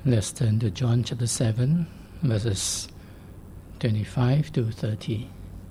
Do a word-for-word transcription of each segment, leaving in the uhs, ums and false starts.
Let's turn to John chapter seven, verses twenty-five to thirty.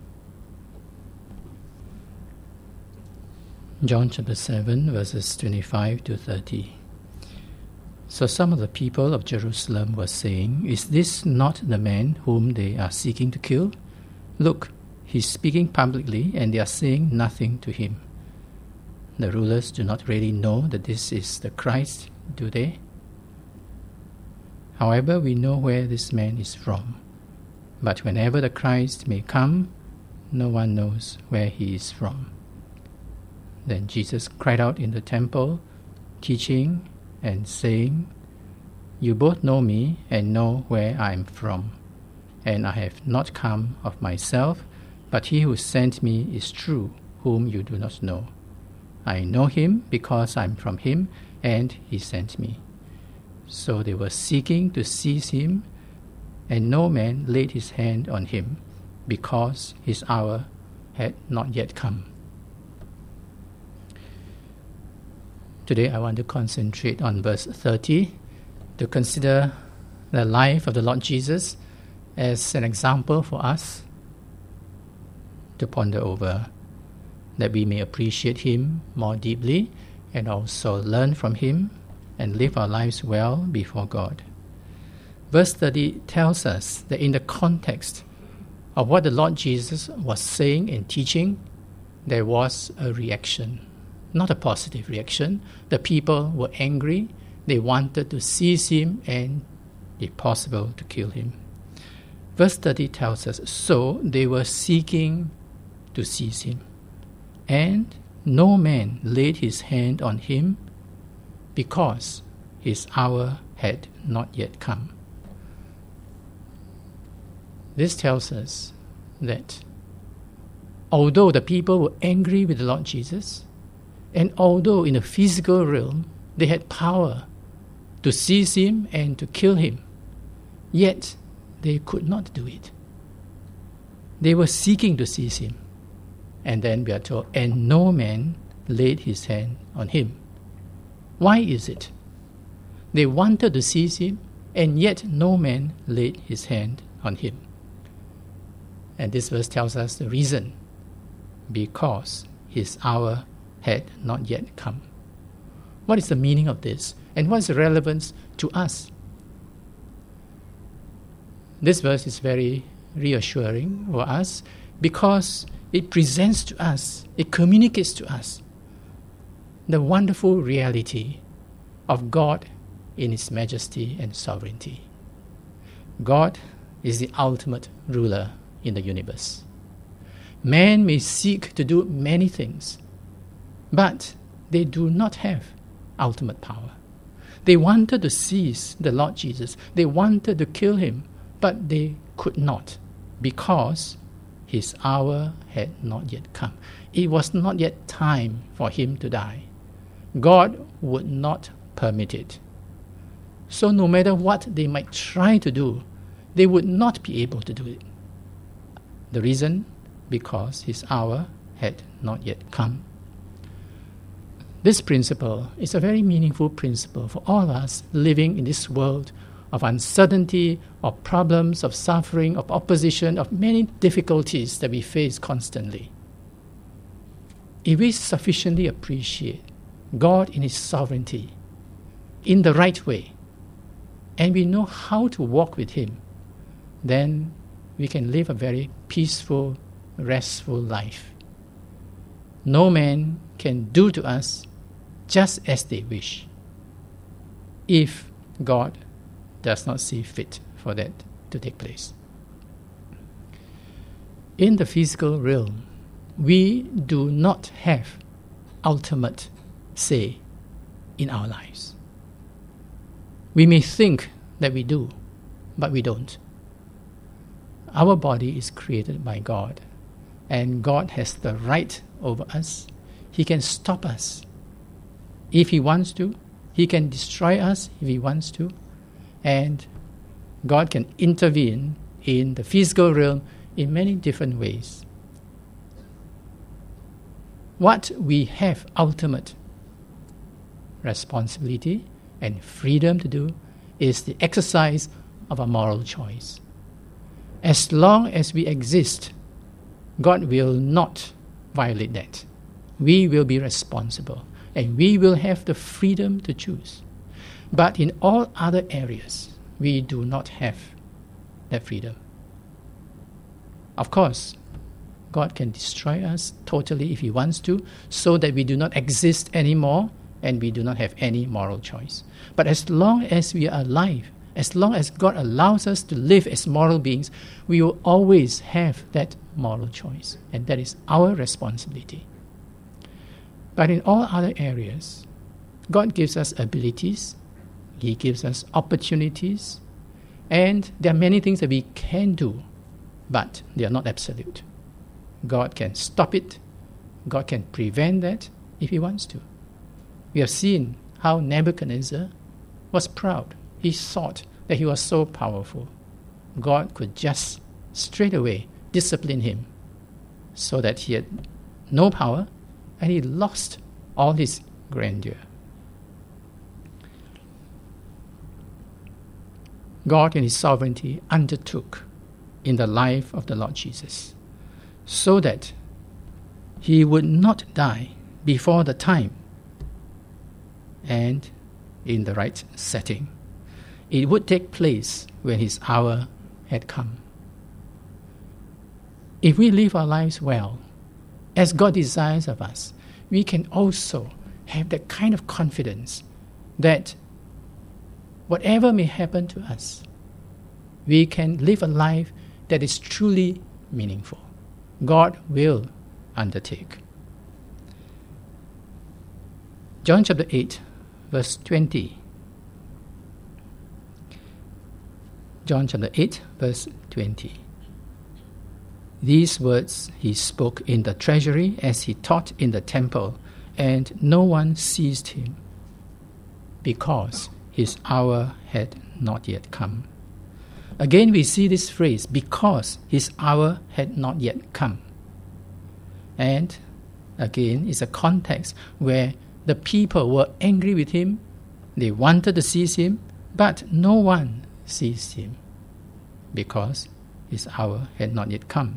John chapter seven, verses twenty-five to thirty. So some of the people of Jerusalem were saying, "Is this not the man whom they are seeking to kill? Look, he's speaking publicly, and they are saying nothing to him." The rulers do not really know that this is the Christ, do they? However, we know where this man is from. But whenever the Christ may come, no one knows where he is from. Then Jesus cried out in the temple, teaching and saying, "You both know me and know where I am from. And I have not come of myself, but he who sent me is true, whom you do not know. I know him because I am from him, and he sent me." So they were seeking to seize him, and no man laid his hand on him, because his hour had not yet come. Today I want to concentrate on verse thirty, to consider the life of the Lord Jesus as an example for us to ponder over, that we may appreciate him more deeply and also learn from him and live our lives well before God. Verse thirty tells us that in the context of what the Lord Jesus was saying and teaching, there was a reaction, not a positive reaction. The people were angry. They wanted to seize him and, if possible, to kill him. Verse thirty tells us, so they were seeking to seize him, and no man laid his hand on him, because his hour had not yet come. This tells us that although the people were angry with the Lord Jesus, and although in the physical realm they had power to seize him and to kill him, yet they could not do it. They were seeking to seize him, and then we are told, and no man laid his hand on him. Why is it? They wanted to seize him, and yet no man laid his hand on him. And this verse tells us the reason: because his hour had not yet come. What is the meaning of this, and what is the relevance to us? This verse is very reassuring for us because it presents to us, it communicates to us the wonderful reality of God in his majesty and sovereignty. God is the ultimate ruler in the universe. Man may seek to do many things, but they do not have ultimate power. They wanted to seize the Lord Jesus. They wanted to kill him, but they could not, because his hour had not yet come. It was not yet time for him to die. God would not permit it. So no matter what they might try to do, they would not be able to do it. The reason? Because his hour had not yet come. This principle is a very meaningful principle for all of us living in this world of uncertainty, of problems, of suffering, of opposition, of many difficulties that we face constantly. If we sufficiently appreciate God in his sovereignty in the right way, and we know how to walk with him, then we can live a very peaceful, restful life. No man can do to us just as they wish, if God does not see fit for that to take place. In the physical realm, we do not have ultimate say in our lives. We may think that we do, but we don't. Our body is created by God, and God has the right over us. He can stop us if he wants to. He can destroy us if he wants to. And God can intervene in the physical realm in many different ways. What we have ultimate responsibility and freedom to do is the exercise of a moral choice. As long as we exist, God will not violate that. We will be responsible, and we will have the freedom to choose. But in all other areas, we do not have that freedom. Of course, God can destroy us totally if He wants to, so that we do not exist anymore and we do not have any moral choice. But as long as we are alive, as long as God allows us to live as moral beings, we will always have that moral choice, and that is our responsibility. But in all other areas, God gives us abilities, He gives us opportunities, and there are many things that we can do, but they are not absolute. God can stop it, God can prevent that if He wants to. We have seen how Nebuchadnezzar was proud. He thought that he was so powerful. God could just straight away discipline him so that he had no power and he lost all his grandeur. God in His sovereignty undertook in the life of the Lord Jesus so that He would not die before the time and in the right setting. It would take place when His hour had come. If we live our lives well, as God desires of us, we can also have that kind of confidence that whatever may happen to us, we can live a life that is truly meaningful. God will undertake. John chapter eight, verse twenty. John chapter eight, verse twenty. These words He spoke in the treasury as He taught in the temple, and no one seized Him, because His hour had not yet come. Again we see this phrase, because His hour had not yet come. And again, it's a context where the people were angry with Him, they wanted to seize Him, but no one seized Him, because His hour had not yet come.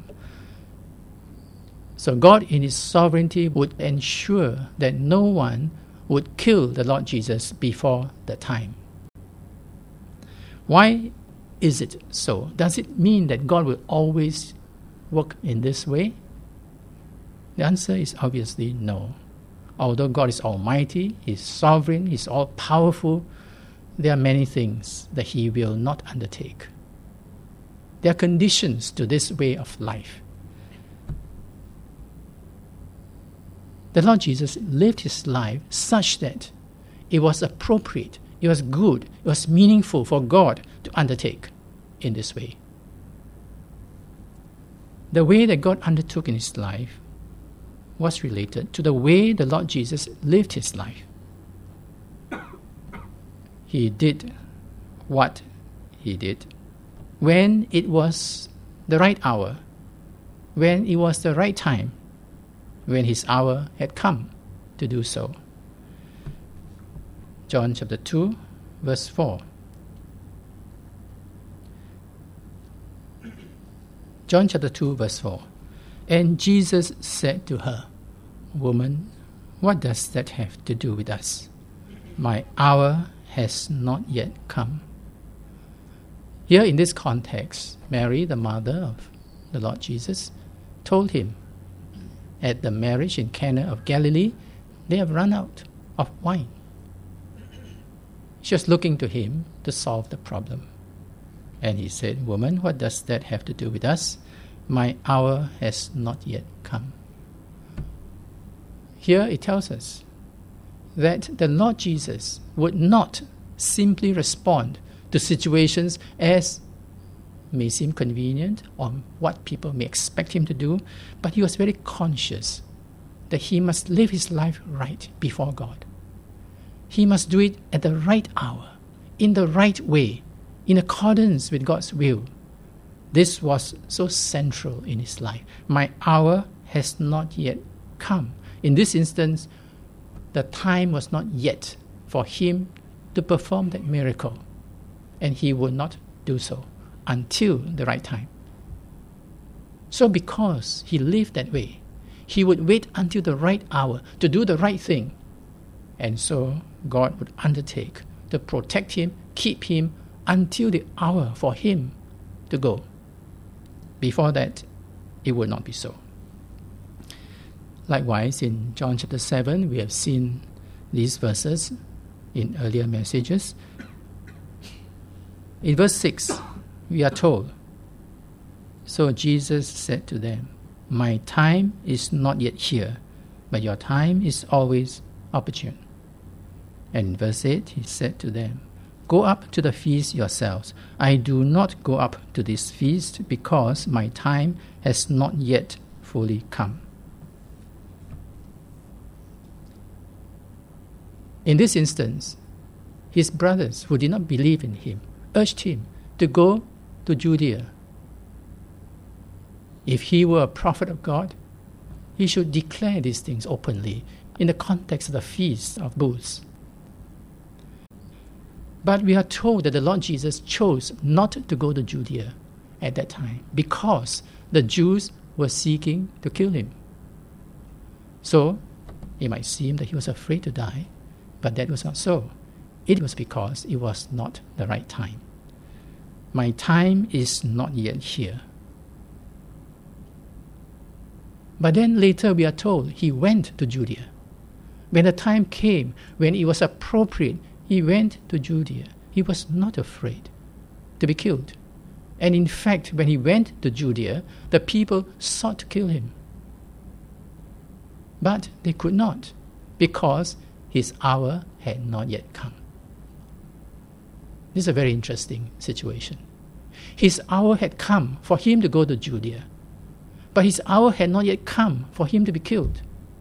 So God in His sovereignty would ensure that no one would kill the Lord Jesus before the time. Why is it so? Does it mean that God will always work in this way? The answer is obviously no. Although God is almighty, He is sovereign, He is all-powerful, there are many things that He will not undertake. There are conditions to this way of life. The Lord Jesus lived His life such that it was appropriate, it was good, it was meaningful for God to undertake in this way. The way that God undertook in His life was related to the way the Lord Jesus lived His life. He did what He did when it was the right hour, when it was the right time, when His hour had come to do so. John chapter two, verse four. John chapter two, verse four. And Jesus said to her, Woman, what does that have to do with us? My hour has not yet come. Here in this context, Mary, the mother of the Lord Jesus, told Him, at the marriage in Cana of Galilee, they have run out of wine. She was looking to Him to solve the problem. And He said, Woman, what does that have to do with us? My hour has not yet come. Here it tells us that the Lord Jesus would not simply respond to situations as may seem convenient or what people may expect Him to do, but He was very conscious that He must live His life right before God. He must do it at the right hour, in the right way, in accordance with God's will. This was so central in His life. My hour has not yet come. In this instance, the time was not yet for Him to perform that miracle. and he would not do so until the right time. So because he lived that way, he would wait until the right hour to do the right thing. And so God would undertake to protect him, keep him until the hour for him to go. Before that, it would not be so. Likewise, in John chapter seven, we have seen these verses in earlier messages. In verse six, we are told, "So Jesus said to them, 'My time is not yet here, but your time is always opportune.' And in verse eight, he said to them, 'Go up to the feast yourselves. I do not go up to this feast because my time has not yet fully come.'" In this instance, his brothers who did not believe in him urged him to go to Judea. If he were a prophet of God, he should declare these things openly in the context of the Feast of Booths. But we are told that the Lord Jesus chose not to go to Judea at that time because the Jews were seeking to kill him. So it might seem that he was afraid to die, but that was not so. It was because it was not the right time. "My time is not yet here." But then later we are told he went to Judea. When the time came, when it was appropriate, he went to Judea. He was not afraid to be killed. And in fact, when he went to Judea, the people sought to kill him. But they could not, because his hour had not yet come. This is a very interesting situation. His hour had come for him to go to Judea, but his hour had not yet come for him to be killed.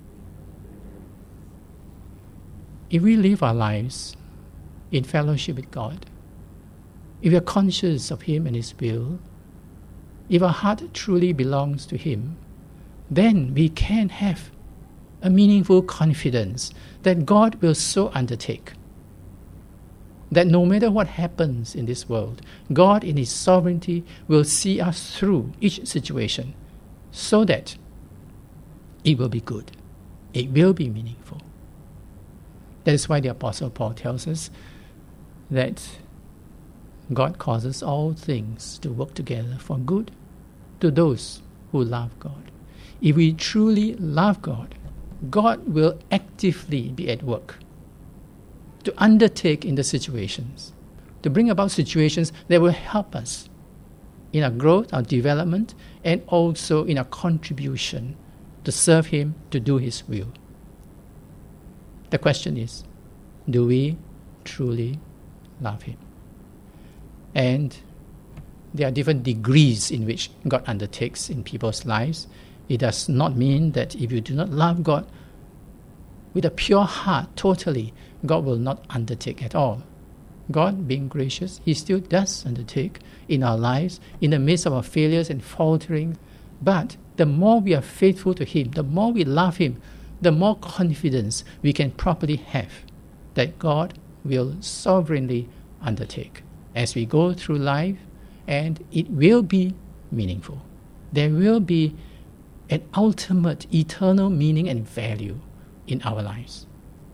If we live our lives in fellowship with God, if we are conscious of him and his will, if our heart truly belongs to him, then we can have a meaningful confidence that God will so undertake. That no matter what happens in this world, God in his sovereignty will see us through each situation so that it will be good, it will be meaningful. That is why the Apostle Paul tells us that God causes all things to work together for good to those who love God. If we truly love God, God will actively be at work to undertake in the situations, to bring about situations that will help us in our growth, our development, and also in our contribution to serve him, to do his will. The question is, do we truly love him? And there are different degrees in which God undertakes in people's lives. It does not mean that if you do not love God with a pure heart totally, God will not undertake at all. God, being gracious, he still does undertake in our lives, in the midst of our failures and faltering. But the more we are faithful to him, the more we love him, the more confidence we can properly have that God will sovereignly undertake as we go through life, and it will be meaningful. There will be an ultimate, eternal meaning and value in our lives.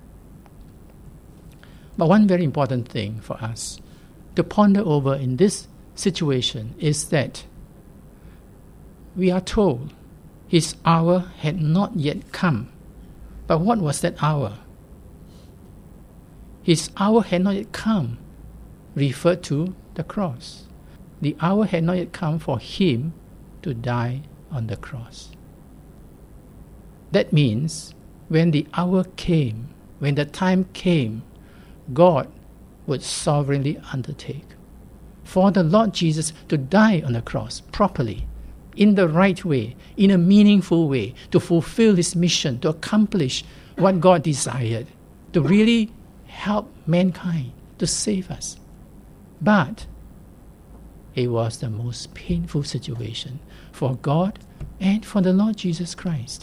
But one very important thing for us to ponder over in this situation is that we are told his hour had not yet come. But what was that hour? His hour had not yet come referred to the cross. The hour had not yet come for him to die on the cross. That means when the hour came, when the time came, God would sovereignly undertake for the Lord Jesus to die on the cross properly, in the right way, in a meaningful way, to fulfill his mission, to accomplish what God desired, to really help mankind, to save us. But it was the most painful situation for God and for the Lord Jesus Christ.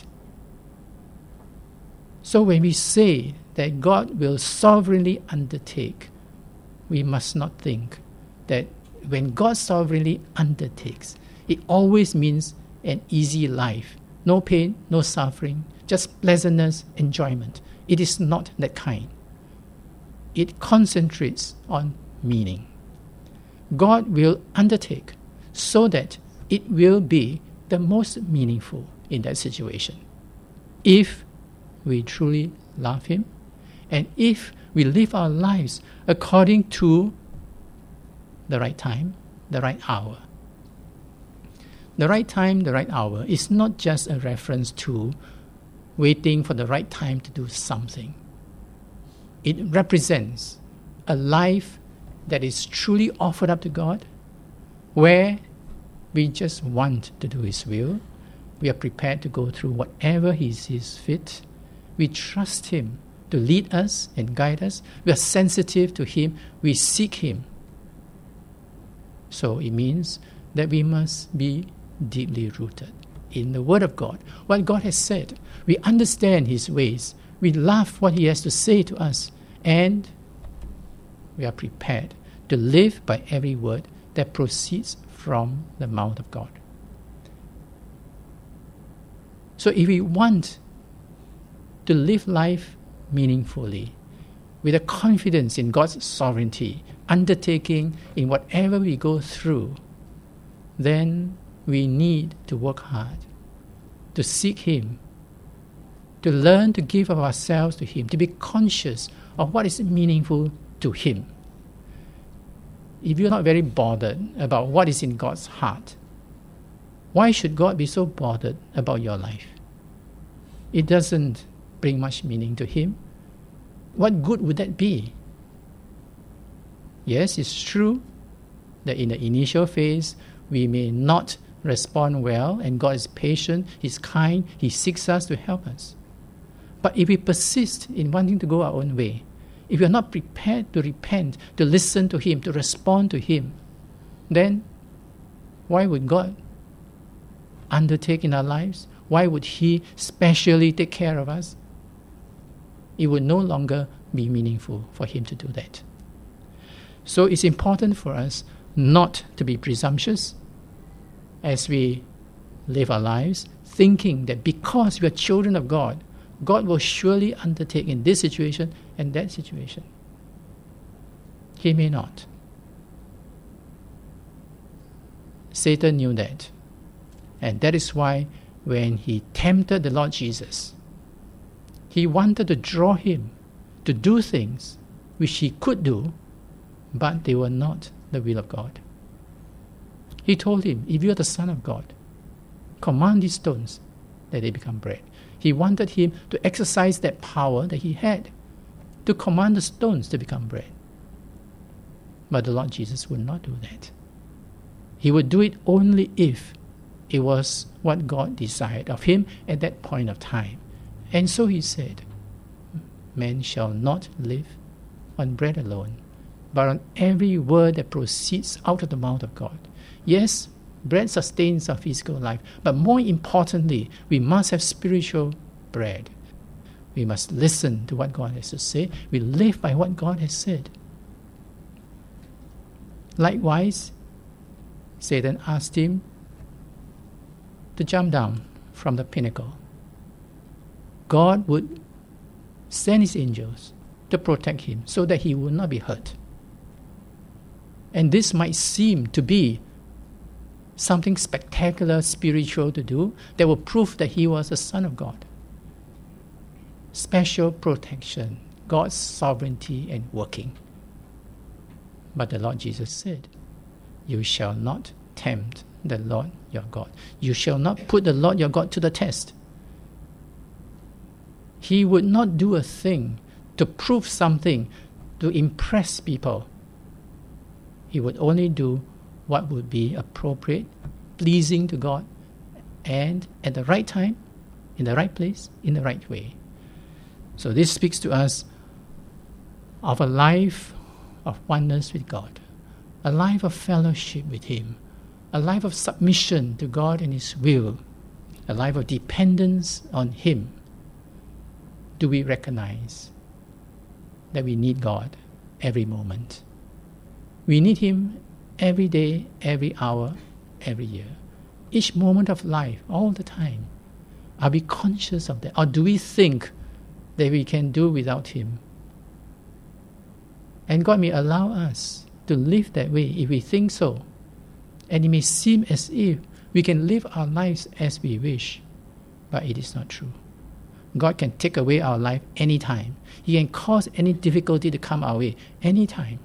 So when we say that God will sovereignly undertake, we must not think that when God sovereignly undertakes, it always means an easy life. No pain, no suffering, just pleasantness, enjoyment. It is not that kind. It concentrates on meaning. God will undertake so that it will be the most meaningful in that situation. If we truly love Him, and if we live our lives according to the right time, the right hour. The right time, the right hour is not just a reference to waiting for the right time to do something. It represents a life that is truly offered up to God, where we just want to do His will. We are prepared to go through whatever He sees fit. We trust Him to lead us and guide us. We are sensitive to Him. We seek Him. So it means that we must be deeply rooted in the Word of God, what God has said. We understand His ways. We love what He has to say to us. And we are prepared to live by every word that proceeds from the mouth of God. So if we want to live life meaningfully, with a confidence in God's sovereignty, undertaking in whatever we go through, then we need to work hard, to seek Him, to learn to give of ourselves to Him, to be conscious of what is meaningful to Him. If you're not very bothered about what is in God's heart, why should God be so bothered about your life? It doesn't bring much meaning to Him. What good would that be? Yes, it's true that in the initial phase, we may not respond well, and God is patient, He's kind, He seeks us to help us. But if we persist in wanting to go our own way, if we are not prepared to repent, to listen to Him, to respond to Him, then why would God undertake in our lives? Why would He specially take care of us? It would no longer be meaningful for Him to do that. So it's important for us not to be presumptuous as we live our lives, thinking that because we are children of God, God will surely undertake in this situation and that situation. He may not. Satan knew that. And that is why when he tempted the Lord Jesus, he wanted to draw Him to do things which He could do, but they were not the will of God. He told him, if you are the Son of God, command these stones that they become bread. He wanted him to exercise that power that he had, to command the stones to become bread. But the Lord Jesus would not do that. He would do it only if it was what God desired of him at that point of time. And so He said, man shall not live on bread alone, but on every word that proceeds out of the mouth of God. Yes, bread sustains our physical life, but more importantly, we must have spiritual bread. We must listen to what God has to say. We live by what God has said. Likewise, Satan asked him to jump down from the pinnacle. God would send His angels to protect him so that he would not be hurt. And this might seem to be something spectacular, spiritual to do that will prove that he was a son of God. Special protection, God's sovereignty and working. But the Lord Jesus said, you shall not tempt the Lord your God. You shall not put the Lord your God to the test. He would not do a thing to prove something, to impress people. He would only do what would be appropriate, pleasing to God, and at the right time, in the right place, in the right way. So this speaks to us of a life of oneness with God, a life of fellowship with Him, a life of submission to God and His will, a life of dependence on Him. Do we recognize that we need God every moment? We need Him every day, every hour, every year, each moment of life, all the time? Are we conscious of that? Or do we think that we can do without Him? And God may allow us to live that way if we think so. And it may seem as if we can live our lives as we wish, but it is not true. God can take away our life anytime. He can cause any difficulty to come our way anytime.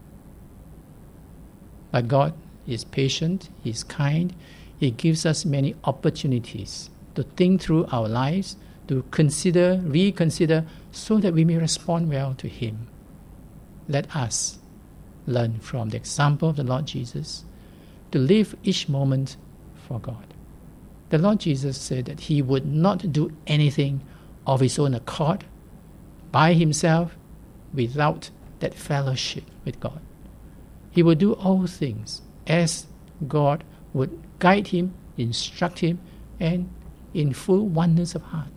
But God is patient, He is kind, He gives us many opportunities to think through our lives, to consider, reconsider, so that we may respond well to Him. Let us learn from the example of the Lord Jesus to live each moment for God. The Lord Jesus said that He would not do anything of His own accord, by Himself, without that fellowship with God. He would do all things as God would guide Him, instruct Him, and in full oneness of heart.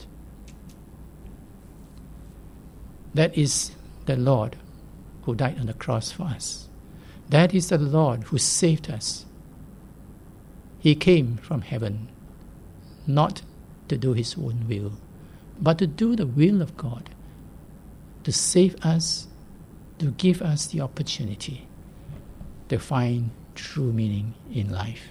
That is the Lord who died on the cross for us. That is the Lord who saved us. He came from heaven, not to do His own will, but to do the will of God, to save us, to give us the opportunity to find true meaning in life.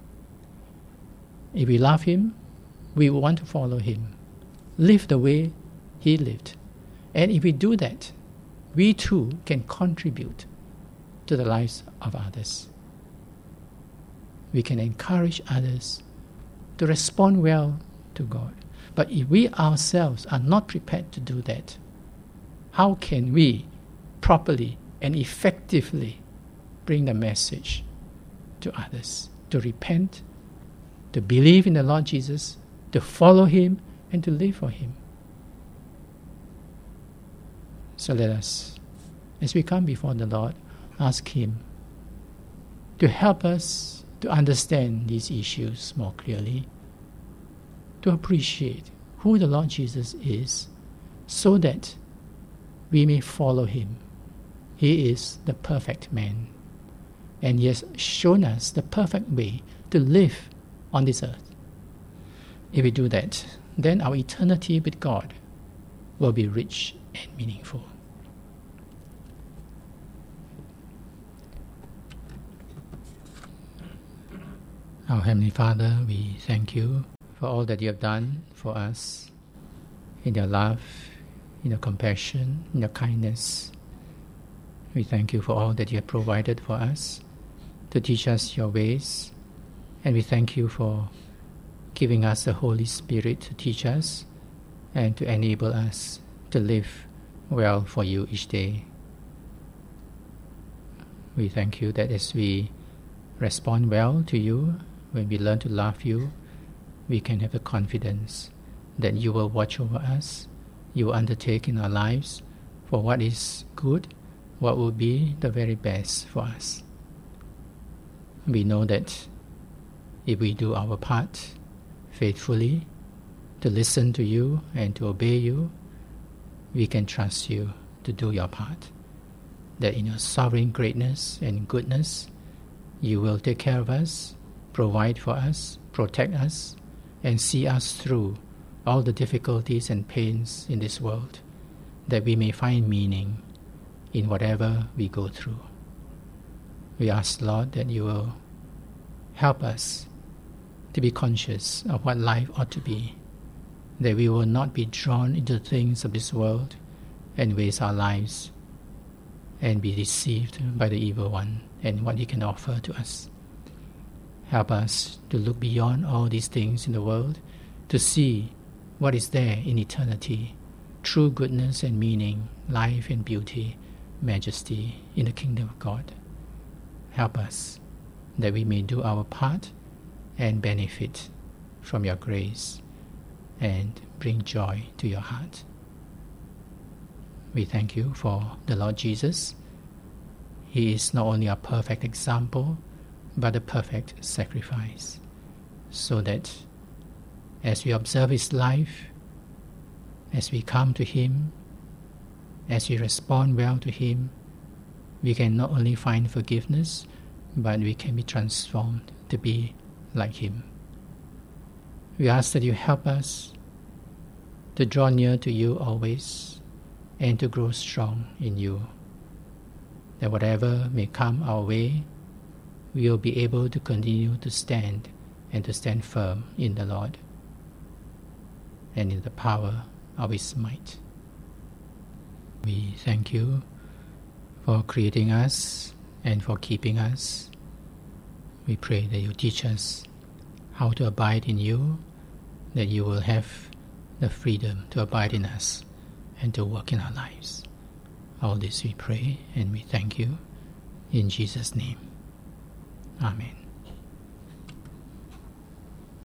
If we love Him, we want to follow Him, live the way He lived. And if we do that, we too can contribute to the lives of others. We can encourage others to respond well to God. But if we ourselves are not prepared to do that, how can we properly and effectively bring the message to others to repent, to believe in the Lord Jesus, to follow Him, and to live for Him? So let us, as we come before the Lord, ask Him to help us to understand these issues more clearly, to appreciate who the Lord Jesus is, so that we may follow Him. He is the perfect man, and He has shown us the perfect way to live on this earth. If we do that, then our eternity with God will be rich and meaningful. Our Heavenly Father, we thank You for all that You have done for us, in Your love, in Your compassion, in Your kindness. We thank You for all that You have provided for us to teach us Your ways, and we thank You for giving us the Holy Spirit to teach us and to enable us to live well for You each day. We thank You that as we respond well to You, when we learn to love You, we can have the confidence that You will watch over us, You will undertake in our lives for what is good, what will be the very best for us. We know that if we do our part faithfully, to listen to You and to obey You, we can trust You to do Your part. That in Your sovereign greatness and goodness, You will take care of us, provide for us, protect us, and see us through all the difficulties and pains in this world, that we may find meaning in whatever we go through. We ask, Lord, that You will help us to be conscious of what life ought to be, that we will not be drawn into the things of this world and waste our lives and be deceived by the evil one and what he can offer to us. Help us to look beyond all these things in the world, to see what is there in eternity, true goodness and meaning, life and beauty, majesty in the kingdom of God. Help us that we may do our part and benefit from Your grace and bring joy to Your heart. We thank You for the Lord Jesus. He is not only a perfect example, but a perfect sacrifice, so that as we observe His life, as we come to Him, as we respond well to Him, we can not only find forgiveness, but we can be transformed to be like Him. We ask that you help us to draw near to you always and to grow strong in you, that whatever may come our way, we will be able to continue to stand and to stand firm in the Lord and in the power of His might. We thank you for creating us and for keeping us. We pray that you teach us how to abide in you, that you will have the freedom to abide in us and to work in our lives. All this we pray and we thank you in Jesus' name. Amen.